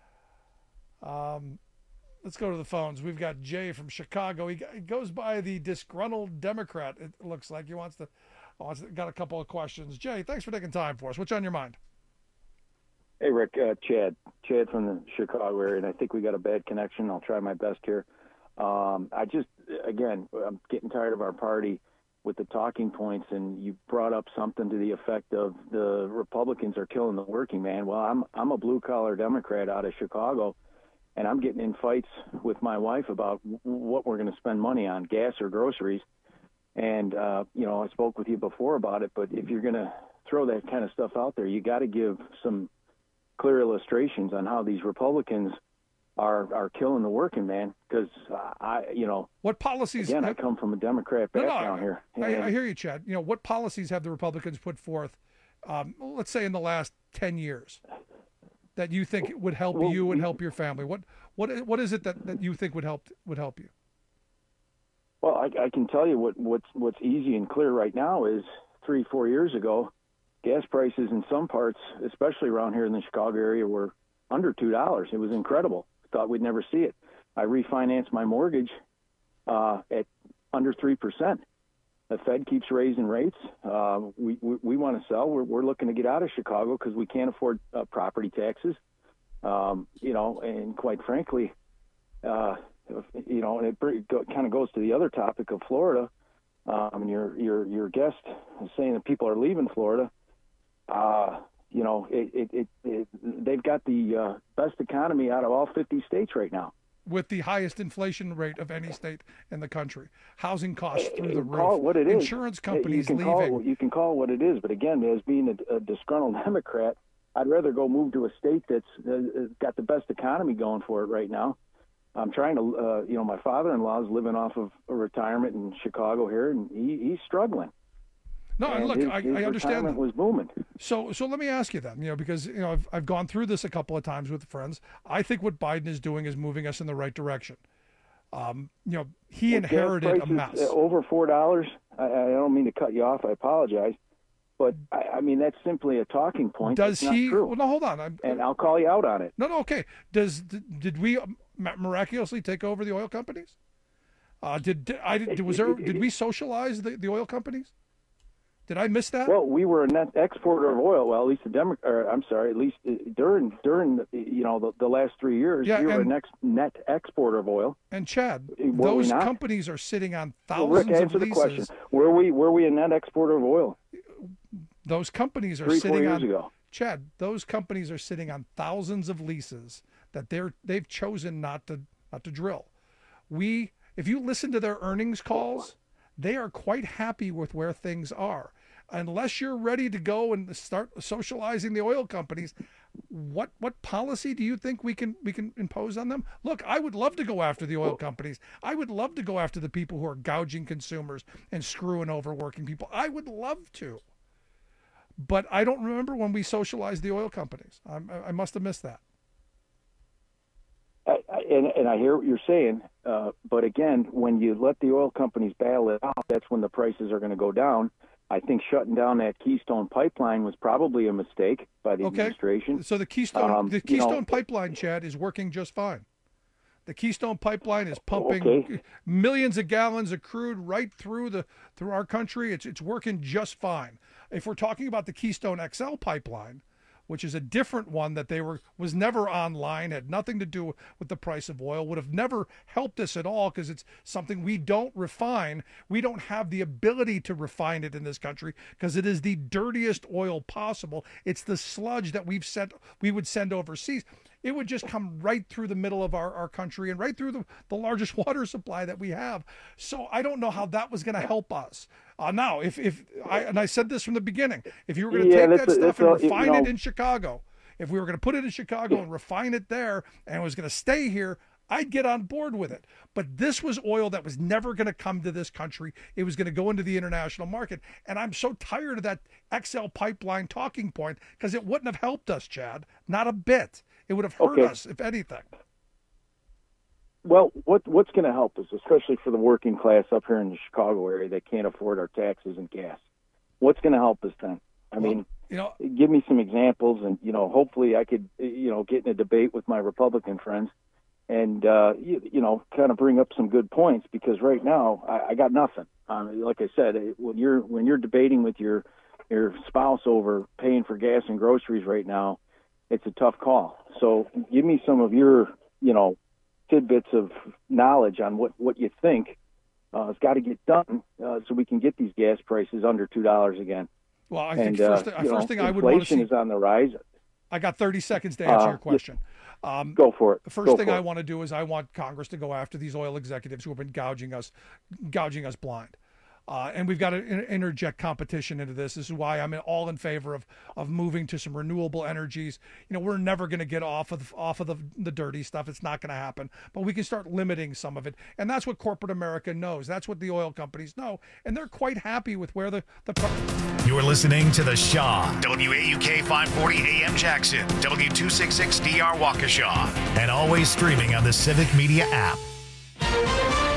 Let's go to the phones. We've got Jay from Chicago. He goes by the disgruntled Democrat. It looks like he got a couple of questions. Jay, thanks for taking time for us. What's on your mind? Hey, Rick, Chad from the Chicago area, and I think we got a bad connection. I'll try my best here. I'm getting tired of our party with the talking points, and you brought up something to the effect of the Republicans are killing the working man. Well, I'm a blue-collar Democrat out of Chicago, and I'm getting in fights with my wife about what we're going to spend money on, gas or groceries. And, I spoke with you before about it, but if you're going to throw that kind of stuff out there, you got to give some clear illustrations on how these Republicans are killing the working man. Because what policies? Again, I come from a Democrat background here. I hear you, Chad. What policies have the Republicans put forth? Let's say in the last 10 years, that you think would help you and help your family. What is it that you think would help you? Well, I can tell you what's easy and clear right now is 3-4 years ago, gas prices in some parts, especially around here in the Chicago area, were under $2. It was incredible. Thought we'd never see it. I refinanced my mortgage at under 3%. The Fed keeps raising rates. We want to sell. We're looking to get out of Chicago because we can't afford property taxes. And quite frankly, and it kind of goes to the other topic of Florida. And your guest is saying that people are leaving Florida. They've got the best economy out of all 50 states right now, with the highest inflation rate of any state in the country. Housing costs through the roof. Call it what it is. Insurance companies you leaving. can call it what it is, but again, as being a disgruntled Democrat, I'd rather go move to a state that's got the best economy going for it right now. I'm trying to, my father-in-law is living off of a retirement in Chicago here, and he's struggling. No, and look, I understand that. Was booming. So let me ask you then, because I've gone through this a couple of times with friends. I think what Biden is doing is moving us in the right direction. He inherited a mess. Over $4. I don't mean to cut you off. I apologize, but I mean that's simply a talking point. Does It's he? Not true. Well, no, hold on. And I'll call you out on it. No, okay. Did we miraculously take over the oil companies? Did we socialize the oil companies? Did I miss that? Well, we were a net exporter of oil. Well, at least at least during the last 3 years, we were a net exporter of oil. And Chad, those companies are sitting on thousands Rick, answer of leases. the question. Were we a net exporter of oil? Those companies are 3-4 years ago. Chad, those companies are sitting on thousands of leases that they've chosen not to drill. If you listen to their earnings calls, they are quite happy with where things are. Unless you're ready to go and start socializing the oil companies, what policy do you think we can impose on them? Look, I would love to go after the oil companies. I would love to go after the people who are gouging consumers and screwing over working people. I would love to. But I don't remember when we socialized the oil companies. I must have missed that. And I hear what you're saying, but again, when you let the oil companies battle it out, that's when the prices are going to go down. I think shutting down that Keystone pipeline was probably a mistake by the administration. So the Keystone pipeline, Chad, is working just fine. The Keystone pipeline is pumping millions of gallons of crude right through our country. It's working just fine. If we're talking about the Keystone XL pipeline, which is a different one that was never online, had nothing to do with the price of oil, would have never helped us at all because it's something we don't refine. We don't have the ability to refine it in this country because it is the dirtiest oil possible. It's the sludge that we would send overseas. It would just come right through the middle of our country and right through the largest water supply that we have. So I don't know how that was going to help us. Now, I said this from the beginning, if you were going to take that stuff and refine it in Chicago, if we were going to put it in Chicago and refine it there and it was going to stay here, I'd get on board with it. But this was oil that was never going to come to this country. It was going to go into the international market. And I'm so tired of that XL pipeline talking point because it wouldn't have helped us, Chad. Not a bit. It would have hurt us, if anything. Well, what's going to help us, especially for the working class up here in the Chicago area that can't afford our taxes and gas? What's going to help us then? I mean, give me some examples, and hopefully I could, get in a debate with my Republican friends, and kind of bring up some good points. Because right now I got nothing. Like I said, when you're debating with your spouse over paying for gas and groceries right now, it's a tough call. So give me some of your, tidbits of knowledge on what you think has got to get done so we can get these gas prices under $2 again. Well, I think first thing I would want to see, inflation is on the rise. I got 30 seconds to answer your question. Go for it. The first thing I want to do is I want Congress to go after these oil executives who have been gouging us blind. And we've got to interject competition into this. This is why I'm all in favor of moving to some renewable energies. We're never going to get off of the dirty stuff. It's not going to happen. But we can start limiting some of it. And that's what corporate America knows. That's what the oil companies know. And they're quite happy with where the You're listening to The Shaw, WAUK 540 AM Jackson, W266DR Waukesha, and always streaming on the Civic Media app.